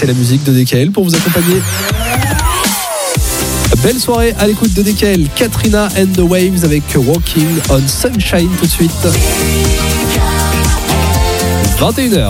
c'est la musique de DKL pour vous accompagner. Belle soirée à l'écoute de DKL. Katrina and the Waves avec Walking on Sunshine tout de suite. 21h.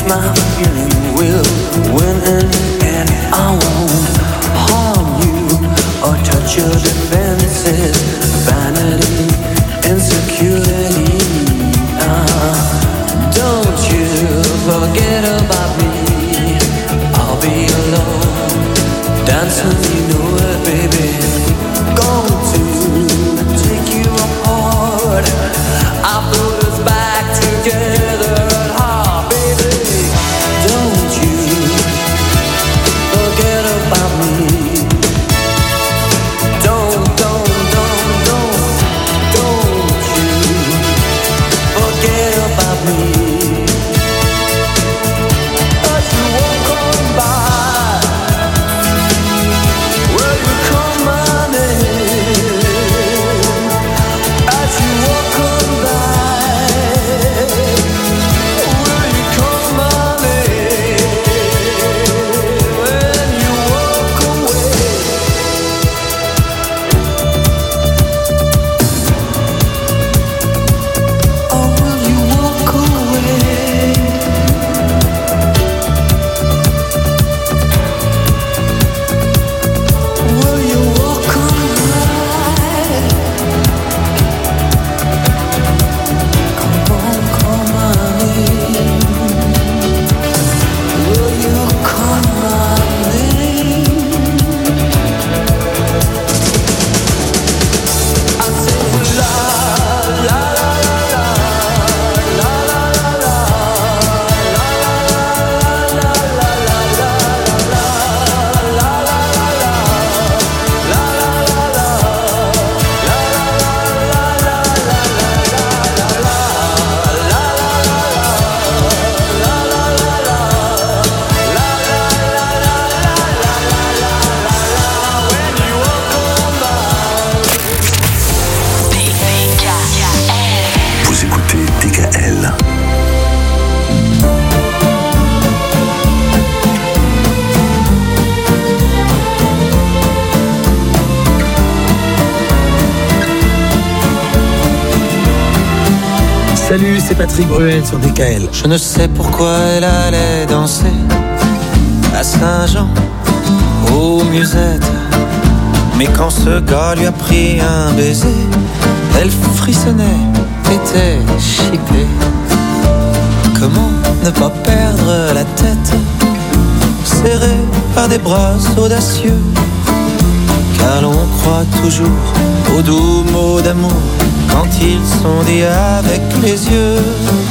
my feeling will win in the end. I won't harm you or touch your defenses. Vanity, insecurity. Don't you forget about me. I'll be alone, dancing, you know it, baby. Going to take you apart. I put us back together at heart, baby. Don't you forget about me. Don't you forget about me. As you walk on by, will you call my name? As you walk on by, will you call my name? When you walk away, or will you walk away? Will you walk on by? Come on, call my name. Will you call my name? I say la la la la la la la la Vous écoutez DKL. Salut, c'est Patrick Bruel sur DKL. Je ne sais pourquoi elle allait danser à Saint-Jean, aux musettes. Mais quand ce gars lui a pris un baiser, elle frissonnait, était chippée. Comment ne pas perdre la tête, serrée par des bras audacieux, car l'on croit toujours aux doux mots d'amour quand ils sont dits avec les yeux.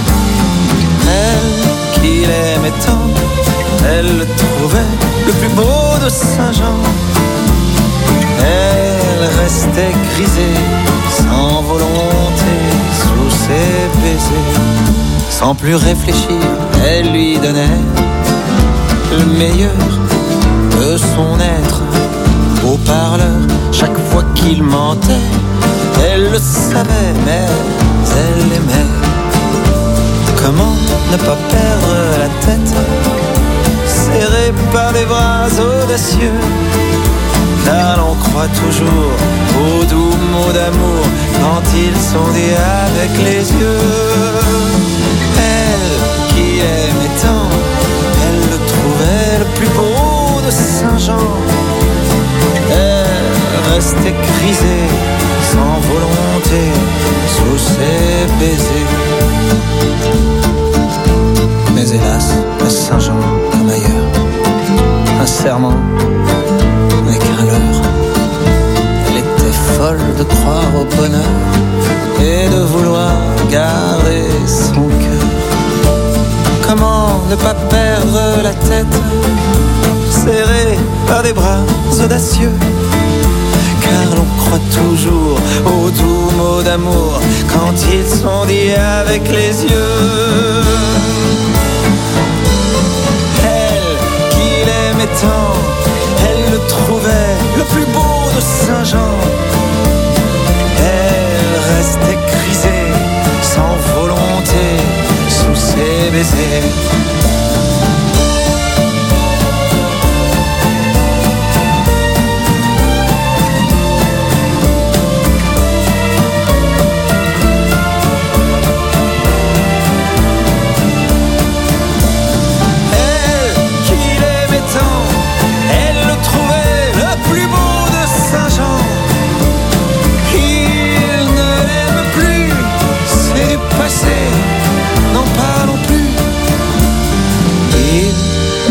Elle qui l'aimait tant, elle le trouvait le plus beau de Saint-Jean. Elle restait grisée, sans volonté, sous ses baisers. Sans plus réfléchir, elle lui donnait le meilleur de son être. Au parleur, chaque fois qu'il mentait, elle le savait, mais elle aimait. Comment ne pas perdre la tête, serrée par des bras audacieux, car l'on croit toujours aux doux mots d'amour quand ils sont dits avec les yeux. Elle qui aimait tant, elle le trouvait le plus beau de Saint-Jean. Elle restait grisée, sans volonté, sous ses baisers. Mais hélas, à Saint-Jean comme ailleurs, un serment n'est qu'un leurre. Elle était folle de croire au bonheur et de vouloir garder son cœur. Comment ne pas perdre la tête, serrée par des bras audacieux, car l'on croit toujours aux doux mots d'amour quand ils sont dits avec les yeux. Elle qui l'aimait tant, elle le trouvait le plus beau de Saint-Jean. Elle restait grisée, sans volonté, sous ses baisers.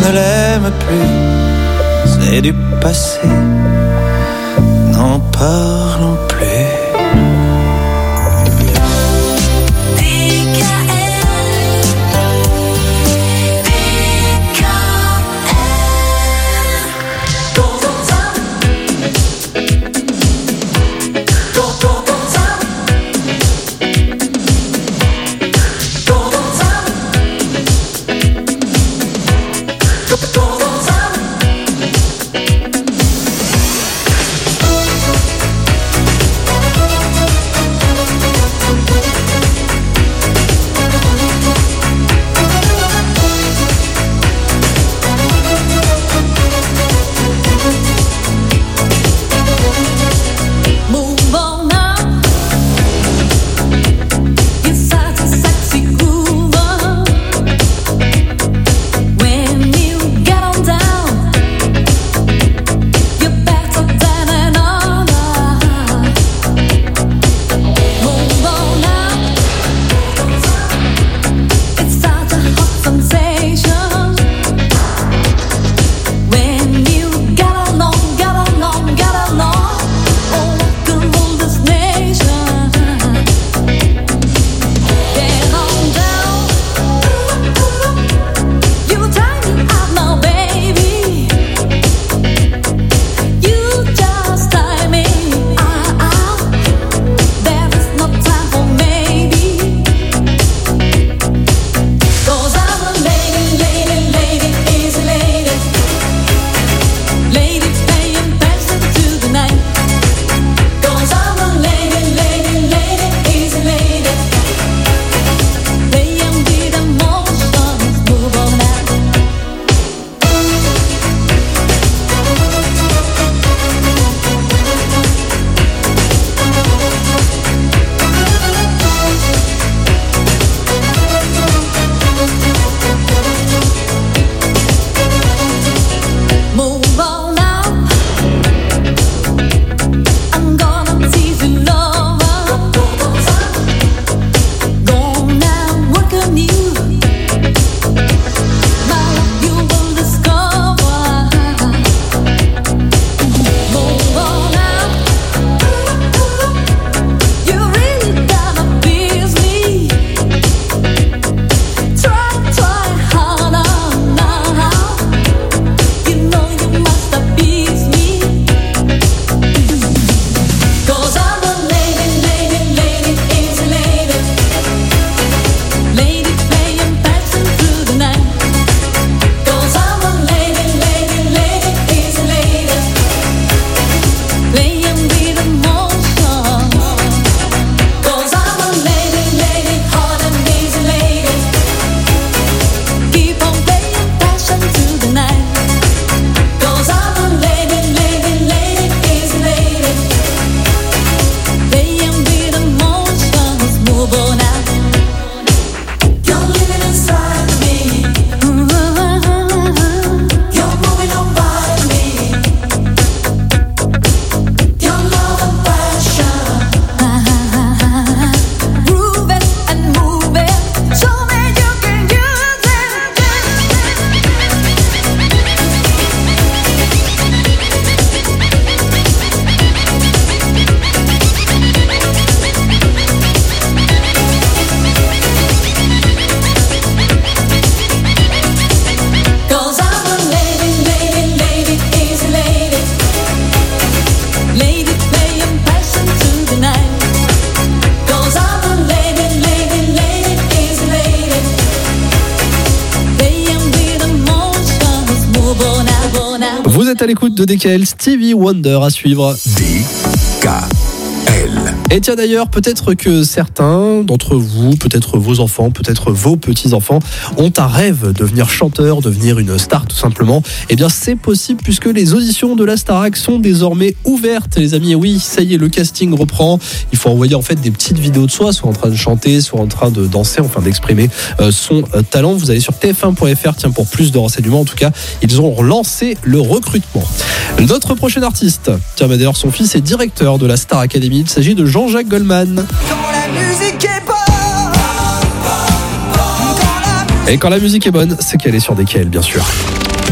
ne l'aime plus, c'est du passé, n'en parlons plus. Vous êtes à l'écoute de DKL, Stevie Wonder à suivre. DKL. Et tiens d'ailleurs, peut-être que certains d'entre vous, peut-être vos enfants, peut-être vos petits-enfants, ont un rêve, devenir chanteur, devenir une star tout simplement. Eh bien c'est possible puisque les auditions de la Starac sont désormais ouvertes les amis. Et oui, ça y est, le casting reprend. Il faut envoyer en fait des petites vidéos de soi, soit en train de chanter, soit en train de danser, enfin d'exprimer son talent. Vous allez sur tf1.fr, tiens, pour plus de renseignements. En tout cas, ils ont relancé le recrutement. Notre prochain artiste, tiens, d'ailleurs son fils est directeur de la Star Academy. Il s'agit de Jean-Jacques Goldman. Et quand la musique est bonne, c'est qu'elle est sur DKL, bien sûr.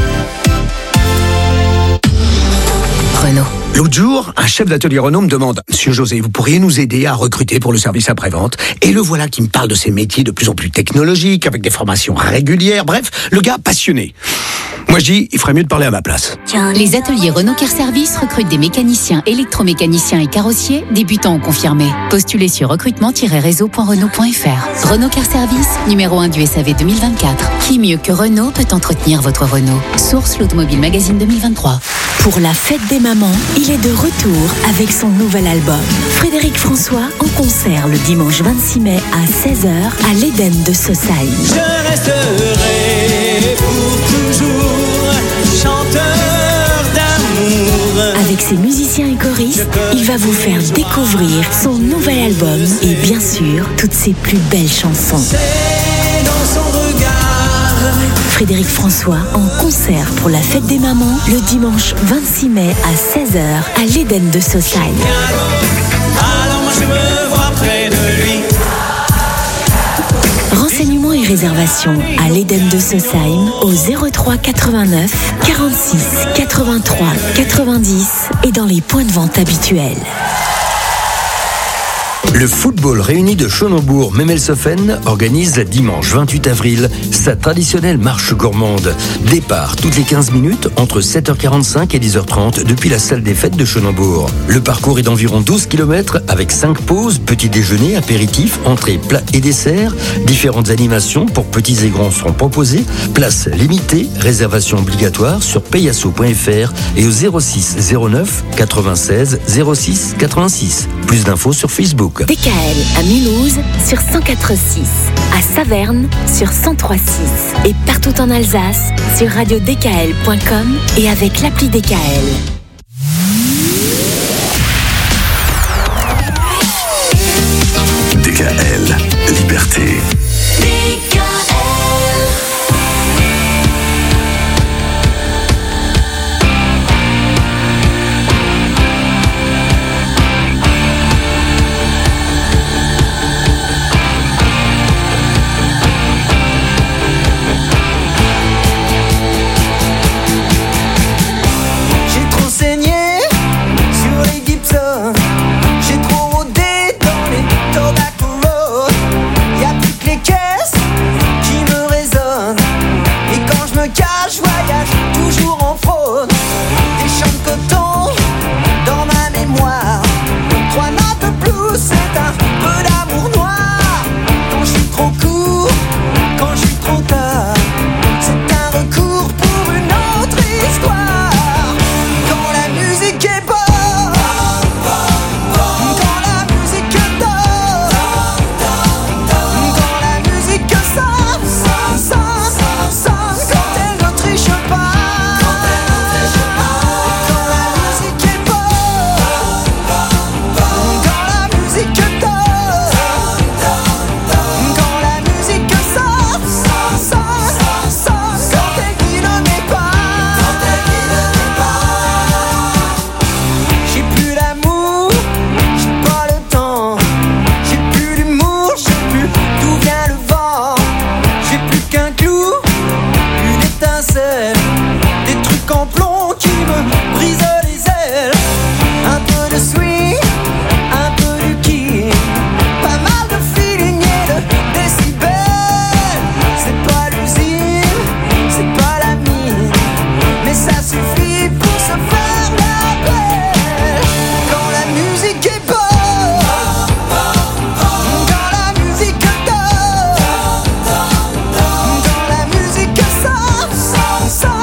Renault. L'autre jour, un chef d'atelier Renault me demande « Monsieur José, vous pourriez nous aider à recruter pour le service après-vente ?» Et le voilà qui me parle de ces métiers de plus en plus technologiques, avec des formations régulières, bref, le gars passionné. Moi je dis, il ferait mieux de parler à ma place. Les ateliers Renault Car Service recrutent des mécaniciens, électromécaniciens et carrossiers, débutants ou confirmés. Postulez sur recrutement-réseau.renault.fr. Renault Car Service, numéro 1 du SAV 2024. Qui mieux que Renault peut entretenir votre Renault? Source l'Automobile Magazine 2023. Pour la fête des mamans, il est de retour avec son nouvel album. Frédéric François en concert le dimanche 26 mai à 16h à l'Éden de Saussailles. Je resterai pour toujours chanteur d'amour. Avec ses musiciens et choristes, il va vous faire découvrir son nouvel album et bien sûr, toutes ses plus belles chansons. C'est dans son regard. Frédéric François en concert pour la fête des mamans le dimanche 26 mai à 16h à l'Éden de Saussailles. Alors moi je me vois près de lui. Renseignements et réservations à l'Éden de Saussailles au 03 89 46 83 90 et dans les points de vente habituels. Le football réuni de Schönenbourg-Memmelshoffen organise dimanche 28 avril sa traditionnelle marche gourmande. Départ toutes les 15 minutes entre 7h45 et 10h30 depuis la salle des fêtes de Schönenbourg. Le parcours est d'environ 12 km avec 5 pauses, petit déjeuner, apéritif, entrée, plat et dessert. Différentes animations pour petits et grands seront proposées. Place limitée, réservation obligatoire sur payasso.fr et au 06 09 96 06 86. Plus d'infos sur Facebook. DKL à Mulhouse sur 104.6, à Saverne sur 103.6 et partout en Alsace sur radiodkl.com et avec l'appli DKL. DKL, liberté. So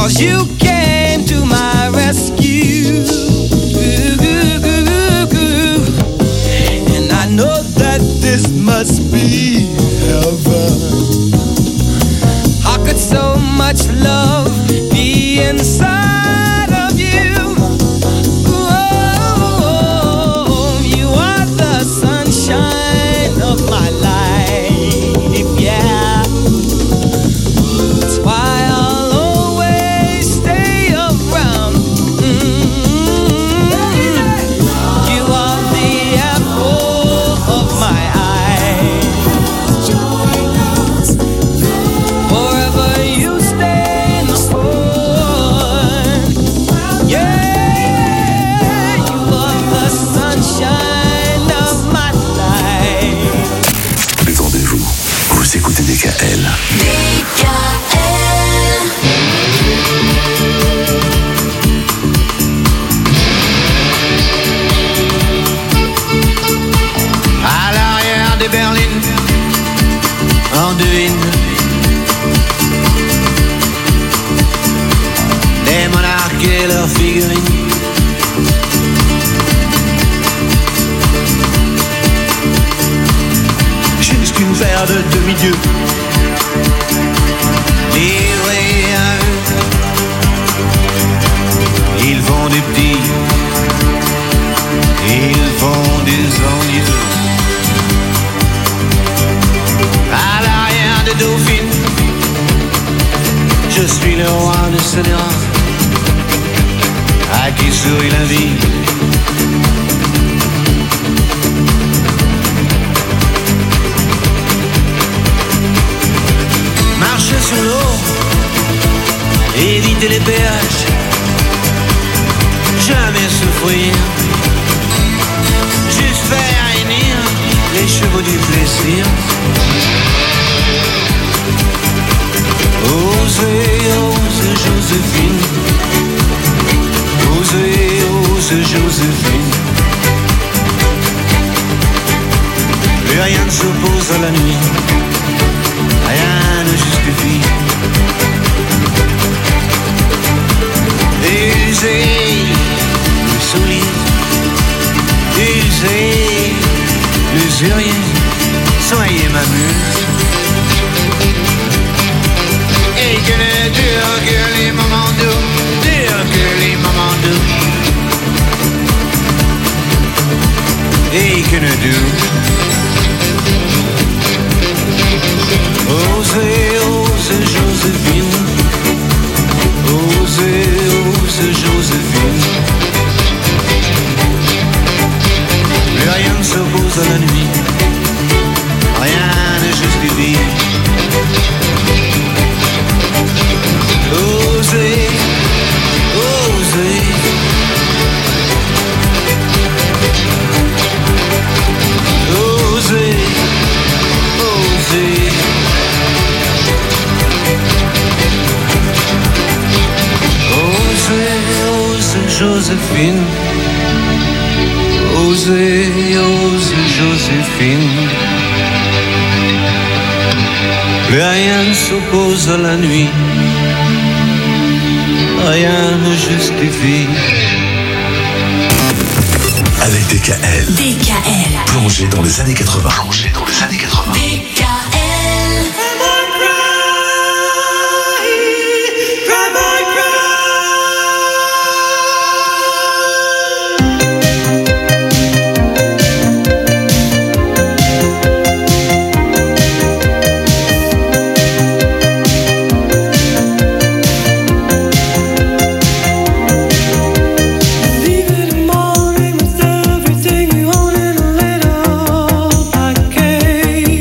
'cause you came to my rescue. And I know that this must be heaven. How could so much love be inside of you? Oh, you are the sunshine of my life, yeah. That's why I'll always stay around. You are the apple of my eye. Forever you stay in the sun. Yeah, you are the sunshine of my life. Détendez-vous, vous écoutez DKL. À l'arrière des berlines, on devine les monarques et leurs figurines. Juste une paire de demi-dieux livrés à eux. Ils font des petits, ils font des envieux. À l'arrière des dauphines, je suis le roi de Sénéra, à qui sourit la vie. Marcher sur l'eau, éviter les péages, jamais souffrir, juste faire réunir les chevaux du plaisir. Osez, osez Joséphine, osez, osez Joséphine. Plus rien ne s'oppose à la nuit, rien ne justifie. Usez le soulier, usez l'usurier, soyez ma muse. Et que ne durent que les moments doux, durent que les moments doux. Et que ne durent. Osez, osez Joséphine, osez, osez Joséphine. Plus rien ne s'oppose à la nuit, rien ne justifie. Osez, osez. Osez, osez. Osez, osez Joséphine. Osez, osez Joséphine. Plus rien ne s'oppose à la nuit, rien ne justifie. Avec DKL. DKL. Plongé dans les années 80. Plongé dans les années 80. DKL. Everything you want in a little package.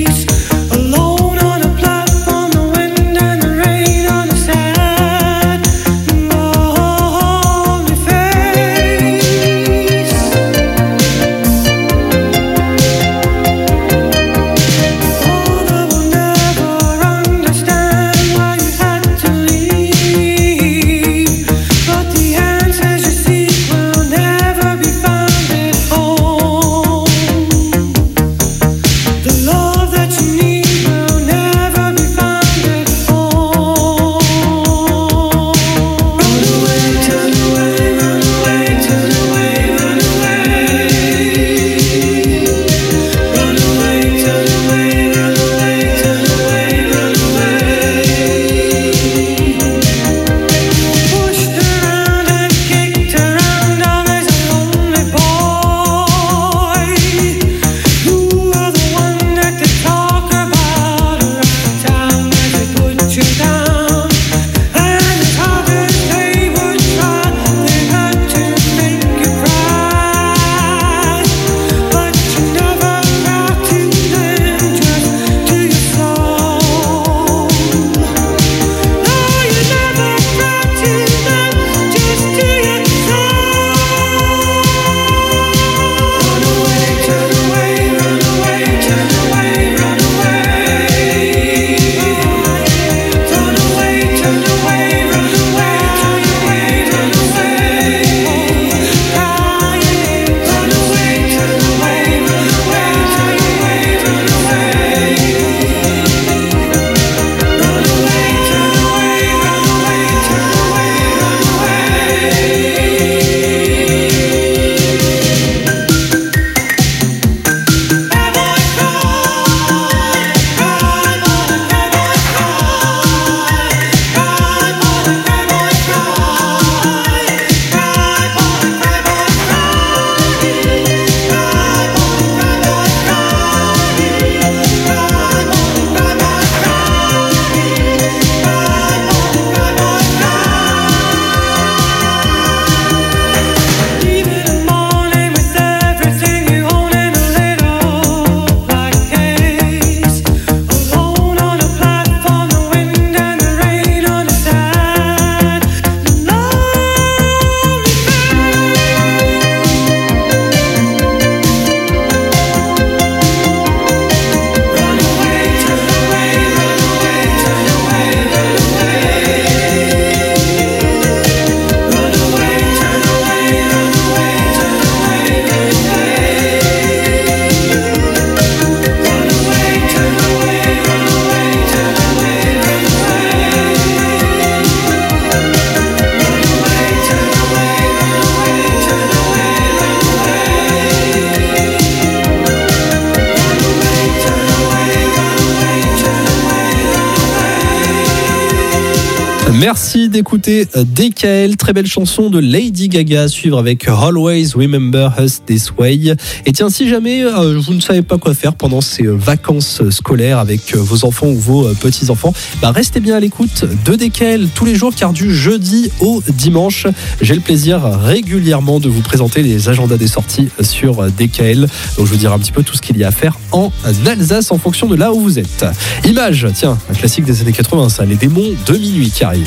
Merci d'écouter DKL, très belle chanson de Lady Gaga à suivre avec Always Remember Us This Way. Et tiens, si jamais vous ne savez pas quoi faire pendant ces vacances scolaires avec vos enfants ou vos petits-enfants, restez bien à l'écoute de DKL tous les jours, car du jeudi au dimanche, j'ai le plaisir régulièrement de vous présenter les agendas des sorties sur DKL. Donc je vous dirai un petit peu tout ce qu'il y a à faire en Alsace en fonction de là où vous êtes. Image, tiens, un classique des années 80, ça, les démons de minuit qui arrivent.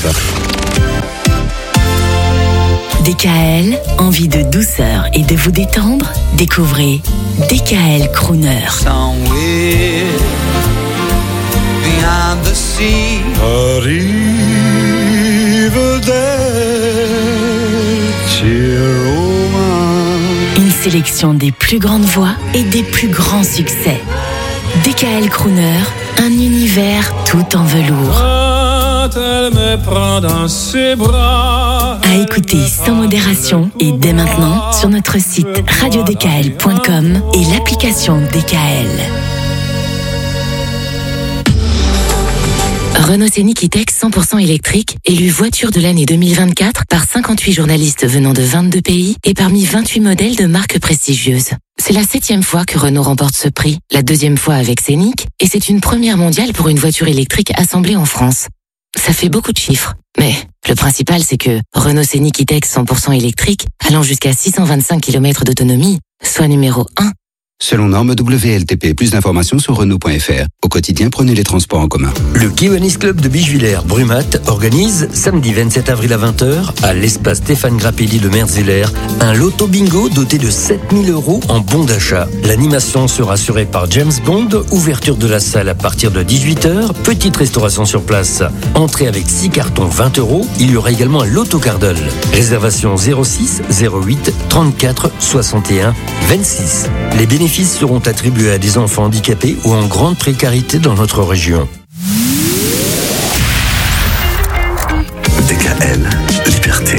DKL, envie de douceur et de vous détendre? Découvrez DKL Crooner. Somewhere behind the sea. Une sélection des plus grandes voix et des plus grands succès. DKL Crooner, un univers tout en velours. Elle me prend dans ses bras. À écouter sans modération et dès maintenant sur notre site radiodkl.com et l'application DKL. Renault Scénic E-Tech 100% électrique, élu voiture de l'année 2024 par 58 journalistes venant de 22 pays et parmi 28 modèles de marques prestigieuses. C'est la 7e fois que Renault remporte ce prix, la 2e fois avec Scénic, et c'est une première mondiale pour une voiture électrique assemblée en France. Ça fait beaucoup de chiffres, mais le principal c'est que Renault Scénic E-Tech 100% électrique, allant jusqu'à 625 km d'autonomie, soit numéro 1. Selon norme WLTP, plus d'informations sur Renault.fr. Au quotidien, prenez les transports en commun. Le Kiwanis Club de Bichevillers Brumat organise samedi 27 avril à 20h à l'espace Stéphane Grappelli de Merzeler un loto bingo doté de 7000 € en bon d'achat. L'animation sera assurée par James Bond, ouverture de la salle à partir de 18h, petite restauration sur place. Entrée avec 6 cartons 20 €, il y aura également un loto cardole. Réservation 06 08 34 61 26. Les bénéfices seront attribués à des enfants handicapés ou en grande précarité dans notre région. DKL, liberté.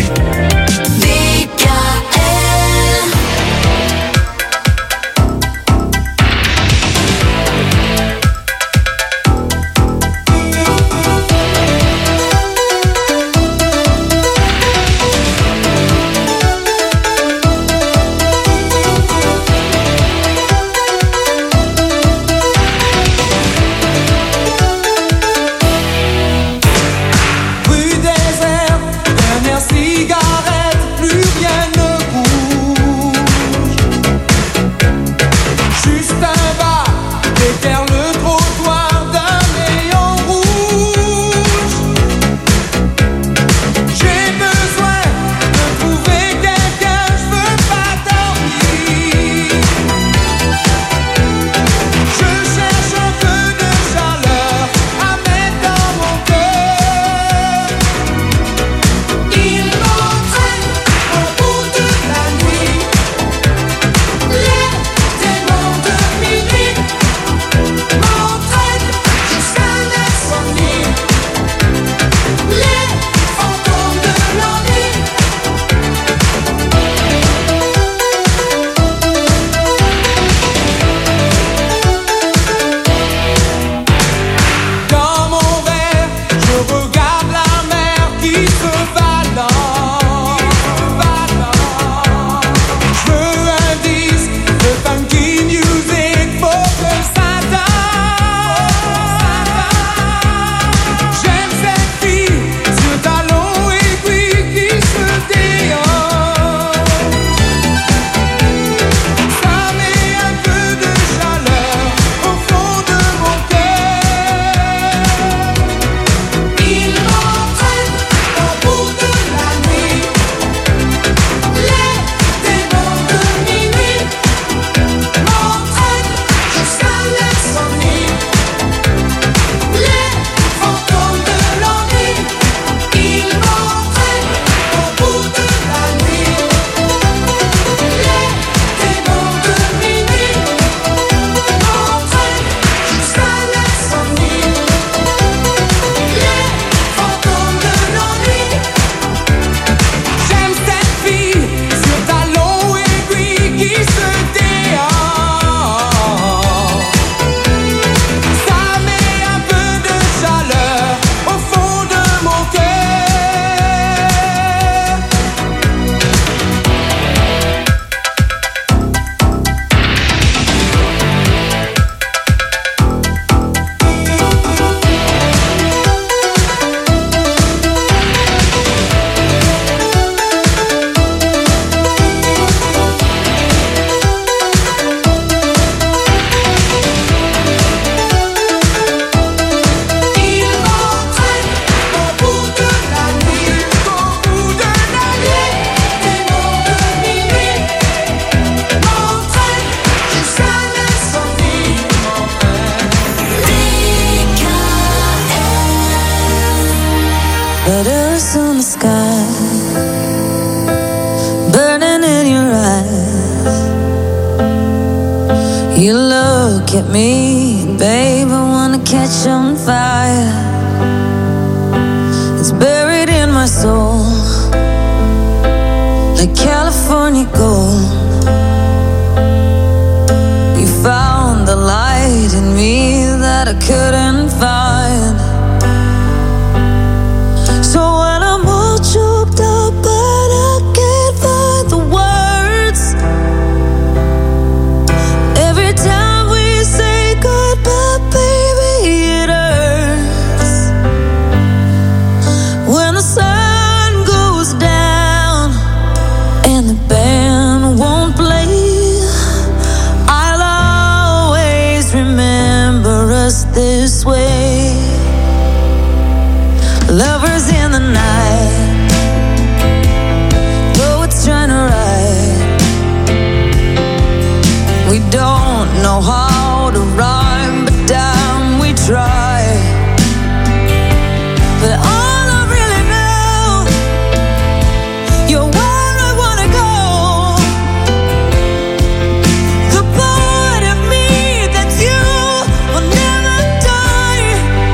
stars on the sky, burning in your eyes. You look at me, babe, I wanna catch on fire. It's buried in my soul, like California gold. You found the light in me that I couldn't find. So when I'm all choked up but I can't find the words, every time we say goodbye, baby, it hurts. When the sun goes down and the band won't play, I'll always remember us this way. Lovers in the night, poets trying to write. We don't know how to rhyme, but damn, we try. But all I really know, you're where I wanna go. The part of me that you will never die.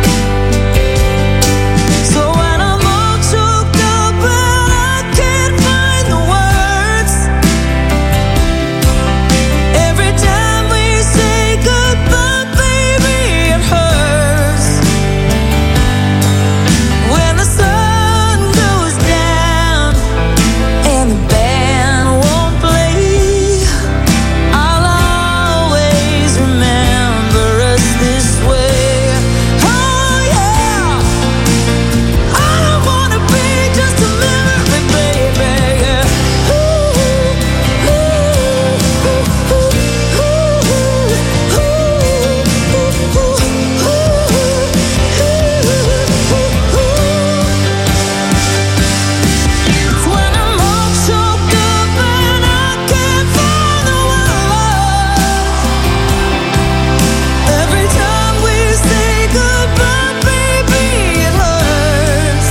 So when I'm all choked up and I can't find the words, every time we say goodbye, baby, it hurts. When the sun goes down and the band won't play, I'll always remember us this way. Oh yeah, I don't wanna be just a memory, baby. Yeah. When I'm all choked up and I can't find the words, every time we say goodbye, baby, it hurts.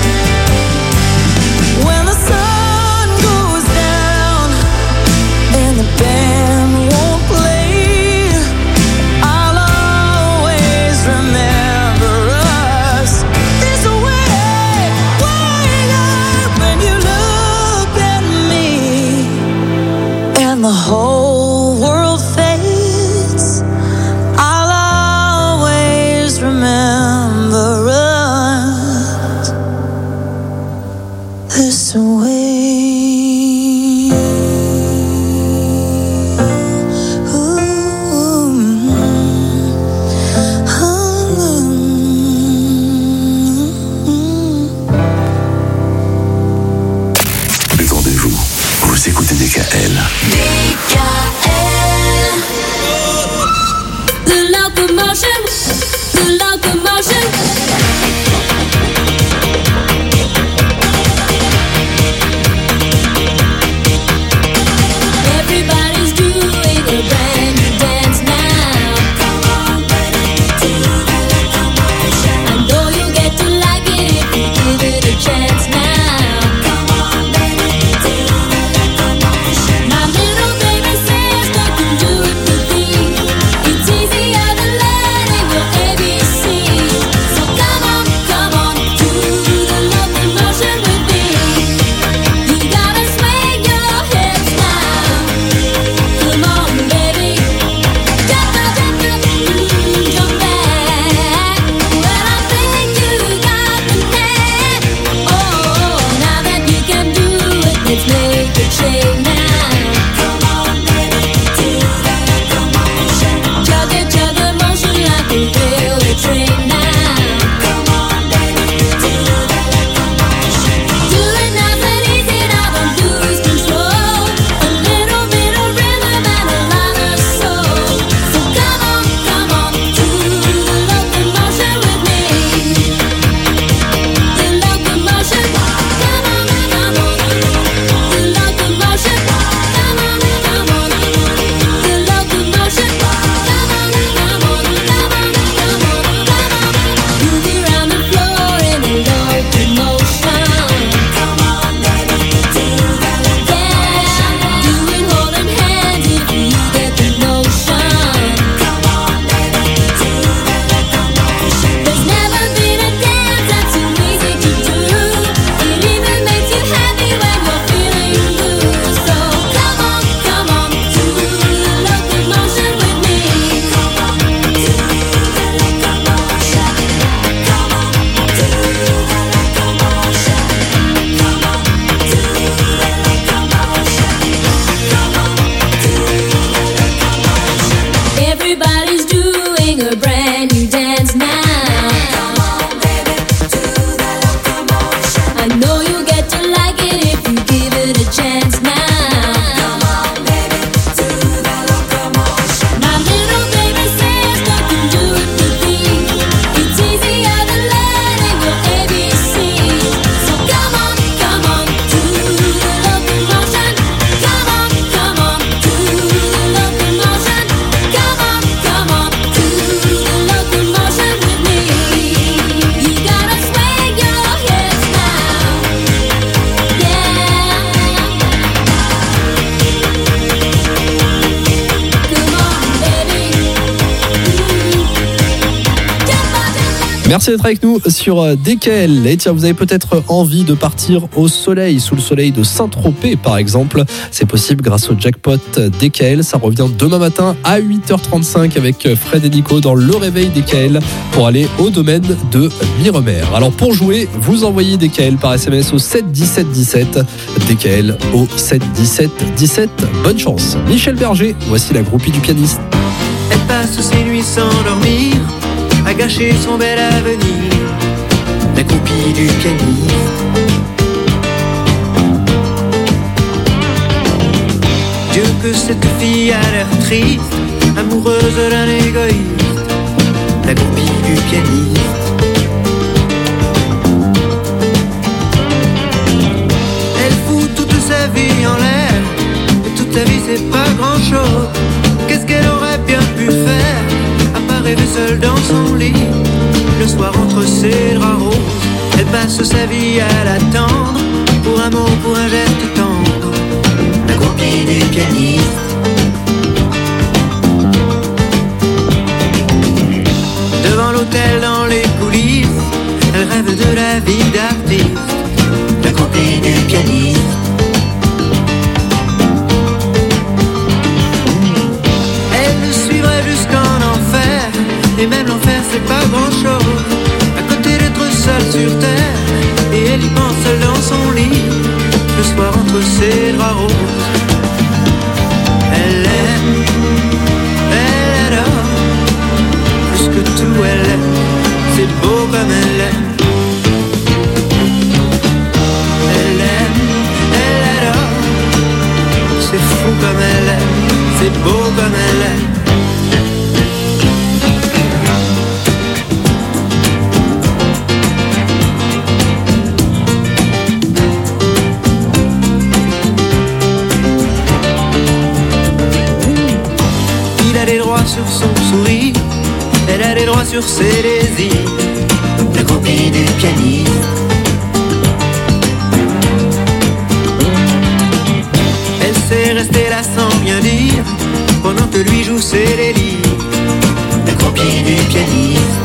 When the sun goes down and the band won't play, I'll always remember us this way. Wake up when you look at me and the whole world fades, I'll always remember us this way. Détendez-vous, vous écoutez DKL. The locomotion, the locomotion. Merci d'être avec nous sur DKL. Et tiens, vous avez peut-être envie de partir au soleil, sous le soleil de Saint-Tropez par exemple. C'est possible grâce au jackpot DKL. Ça revient demain matin à 8h35 avec Fred et Nico dans le réveil DKL pour aller au domaine de Miremer. Alors pour jouer, vous envoyez DKL par SMS au 7 17 17. DKL au 7 17 17. Bonne chance. Michel Berger, voici la groupie du pianiste. Elle passe ses nuits sans dormir, à gâcher son bel avenir, la groupie du pianiste. Dieu que cette fille a l'air triste, amoureuse d'un égoïste, la groupie du pianiste. Elle fout toute sa vie en l'air, et toute sa vie c'est pas grand chose. Qu'est-ce qu'elle aurait bien pu faire, à part rêver seule dans son lit, le soir entre ses draps roses. Elle passe sa vie à l'attendre, pour un mot, pour un geste tendre, la groupie du pianiste. Devant l'hôtel, dans les coulisses, elle rêve de la vie d'artiste, la groupie du pianiste. Et même l'enfer c'est pas grand chose, à côté d'être seule sur terre, et elle y pense seule dans son lit, le soir entre ses draps roses. Elle aime, elle adore, plus que tout elle aime, c'est beau comme elle aime. Elle aime, elle adore, c'est fou comme elle aime, c'est beau comme elle aime. Sur son sourire, elle a les droits sur ses désirs, la groupie du pianiste. Elle sait rester là sans rien dire, pendant que lui joue ses délires, la groupie du pianiste.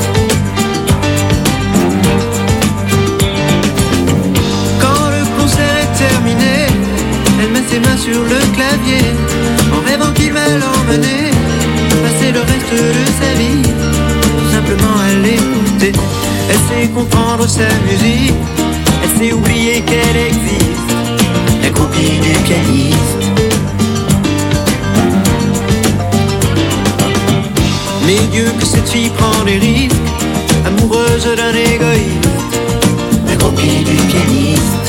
Quand le concert est terminé, elle met ses mains sur le clavier, en rêvant qu'il va l'emmener passer le reste de sa vie, tout simplement à l'écouter. Elle sait comprendre sa musique, elle sait oublier qu'elle existe, la groupie du pianiste. Mais Dieu que cette fille prend des risques, amoureuse d'un égoïste, la groupie du pianiste.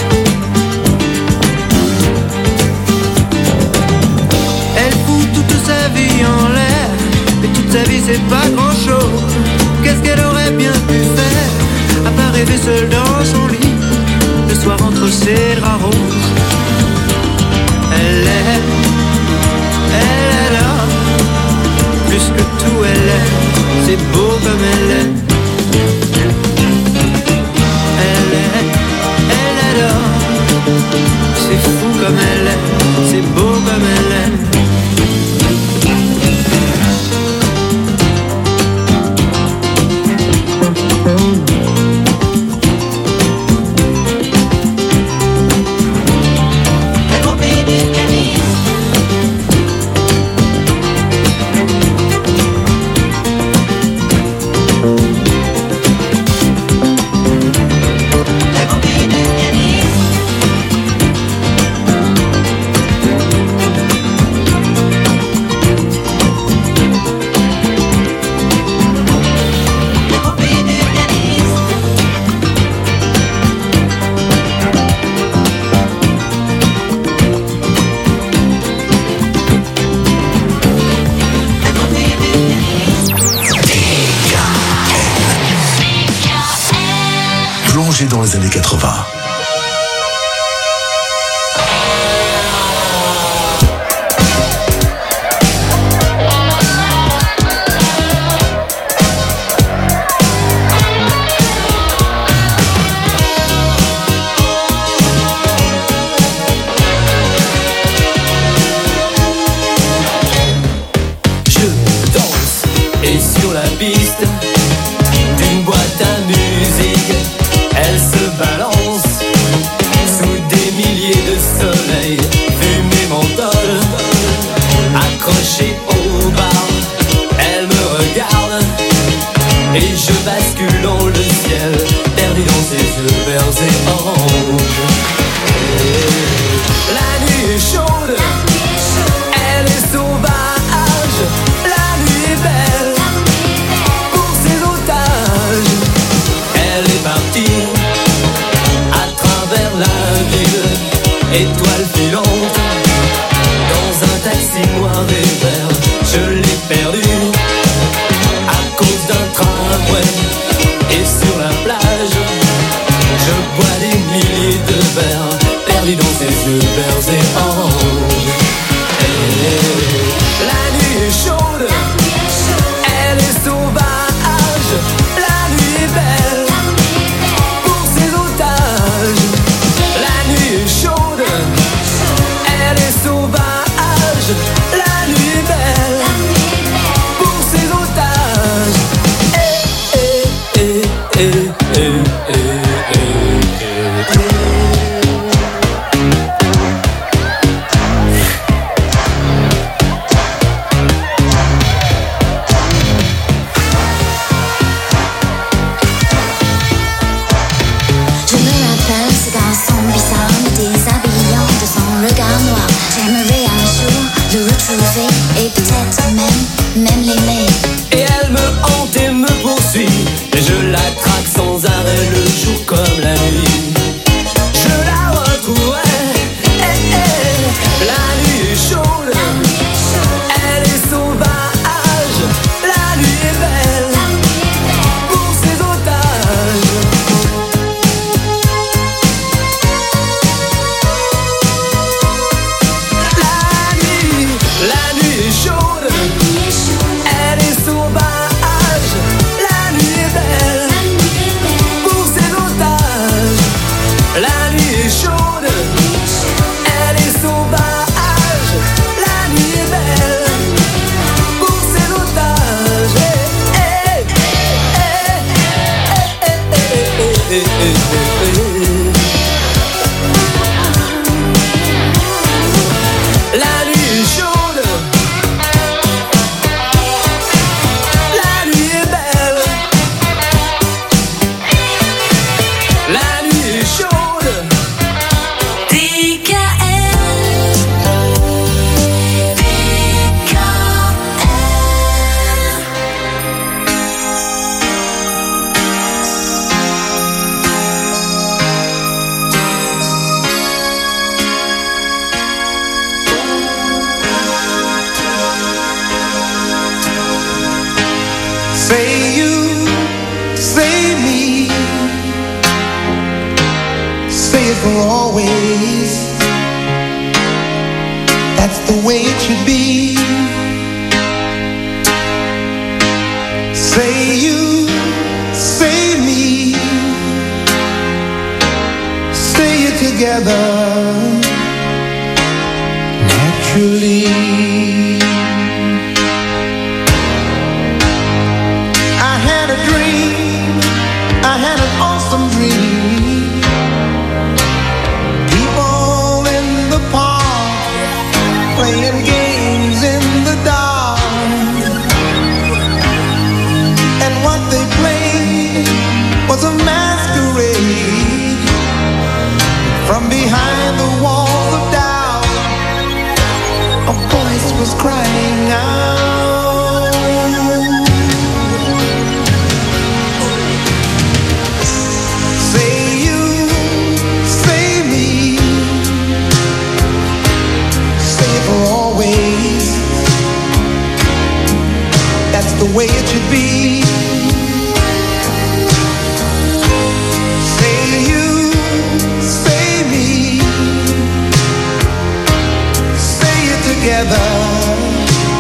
Elle fout toute sa vie en l'air, et toute sa vie c'est pas grand chose. Qu'est-ce qu'elle aurait bien pu faire, à part rêver seule dans son lit, le soir entre ses draps roses. Elle aime, elle adore, plus que tout elle aime, c'est beau comme elle aime. Elle aime, elle adore, c'est fou comme elle aime, c'est beau comme elle aime. Dans les années 80. Je danse et sur la piste d'une boîte à étoile filante. Dans un taxi noir et vert, je l'ai perdu à cause d'un tramway. Et sur la plage, je bois des milliers de verres, perdu dans ses yeux verts et oranges. Et la nuit est chaude, elle est sauvage. La nuit est belle pour ses otages. La nuit est chaude, elle est sauvage. La nuit est belle pour ses otages. Et peut-être même l'aimer. Et elle me hante et me poursuit, et je la traque sans arrêt le jour comme la nuit. Je la retrouverai, la nuit est chaude, elle est sauvage. La nuit est belle pour ses otages. La nuit est chaude, elle est sauvage. La nuit est belle pour ses otages. La nuit est chaude, elle est sauvage. La nuit est belle pour ses otages. La nuit est chaude, la nuit est belle. La nuit est chaude. DKL. Say you, say me, say it for always. That's the way it should be. Say you, say me, say it together naturally. I had a dream, I had an awesome dream. People in the park playing games in the dark. And what they played was a masquerade. From behind the walls of doubt, a voice was crying out. The way it should be. Say you, say me, say it together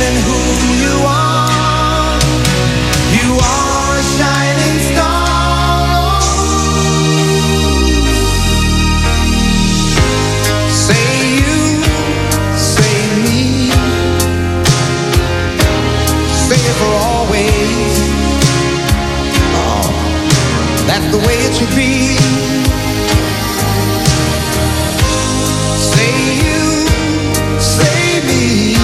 in who you are. You are a shining star. Say you, say me, say it for always. Oh, that's the way it should be. Say you, say me,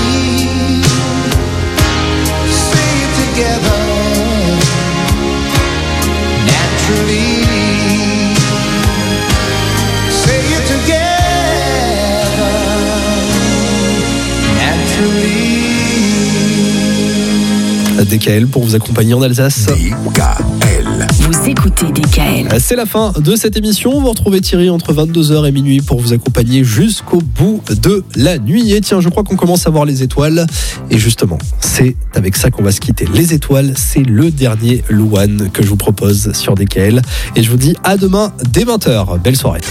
say it together, naturally. Say it together, naturally. DKL pour vous accompagner en Alsace. DKL. Vous écoutez DKL. C'est la fin de cette émission. Vous retrouvez Thierry entre 22h et minuit pour vous accompagner jusqu'au bout de la nuit. Et tiens, je crois qu'on commence à voir les étoiles. Et justement, c'est avec ça qu'on va se quitter. Les étoiles, c'est le dernier Louane que je vous propose sur DKL. Et je vous dis à demain dès 20h. Belle soirée.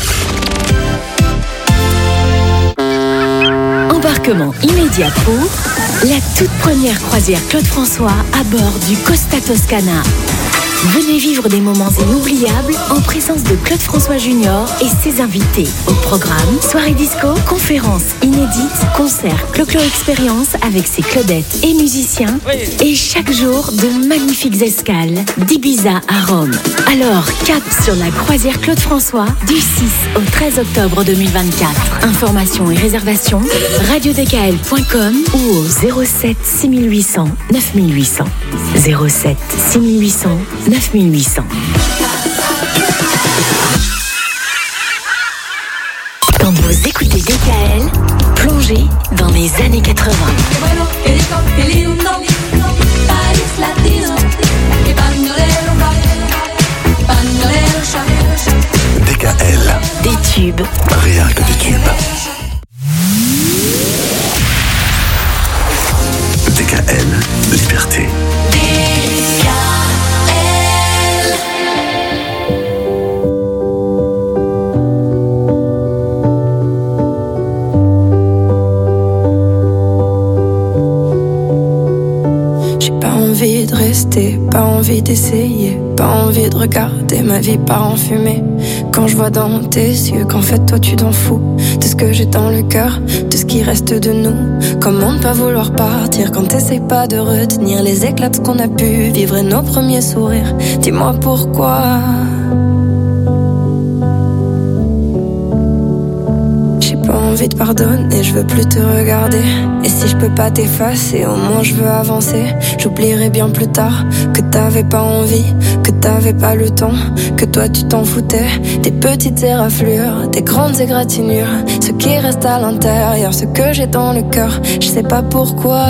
Embarquement immédiat pour la toute première croisière Claude François à bord du Costa Toscana. Venez vivre des moments inoubliables en présence de Claude François Junior et ses invités. Au programme, soirée disco, conférences inédites, concerts Clo-Clo Expérience avec ses Claudettes et musiciens. Et chaque jour, de magnifiques escales d'Ibiza à Rome. Alors, cap sur la croisière Claude François du 6 au 13 octobre 2024. Informations et réservations, radiodkl.com ou au 07 6800 9800. 07 6800 9800. Quand vous écoutez DKL, plongez dans les années 80. DKL. Des tubes. Rien que des tubes. DKL, liberté. Envie de rester, pas envie d'essayer, pas envie de regarder ma vie part en fumée. Quand je vois dans tes yeux qu'en fait toi tu t'en fous de ce que j'ai dans le cœur, de ce qui reste de nous. Comment ne pas vouloir partir quand t'essayes pas de retenir les éclats de ce qu'on a pu vivre et nos premiers sourires. Dis-moi pourquoi. Pas envie de pardonner, je veux plus te regarder. Et si je peux pas t'effacer, au moins je veux avancer. J'oublierai bien plus tard que t'avais pas envie, que t'avais pas le temps, que toi tu t'en foutais. Des petites éraflures, des grandes égratignures, ce qui reste à l'intérieur, ce que j'ai dans le cœur, je sais pas pourquoi.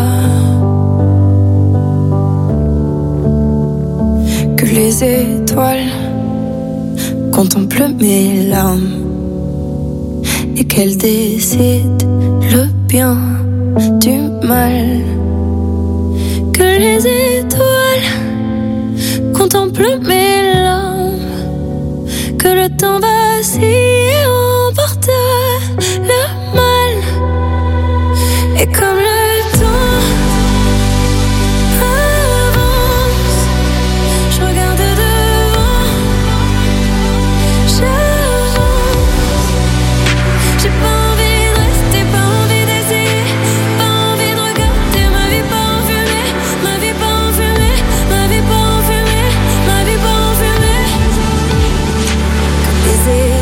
Que les étoiles contemplent mes larmes et qu'elle décide le bien du mal. Que les étoiles contemplent mes larmes, que le temps vacille et emporte le mal. Et comme le temps avance, je regarde devant, j'ai pas envie de rester, pas envie d'essayer, pas envie de regarder ma vie pas en fumée, ma vie pas en fumée, ma vie pas en fumée, ma vie pas en fumée. Comme les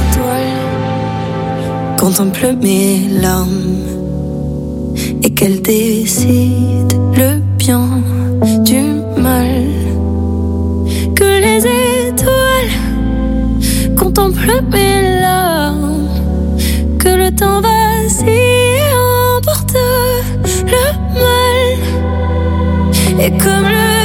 étoiles contemplent mes larmes et qu'elles décident le bien du mal. Que les étoiles contemplent mes larmes, que le temps vacille et emporte le mal. Et comme le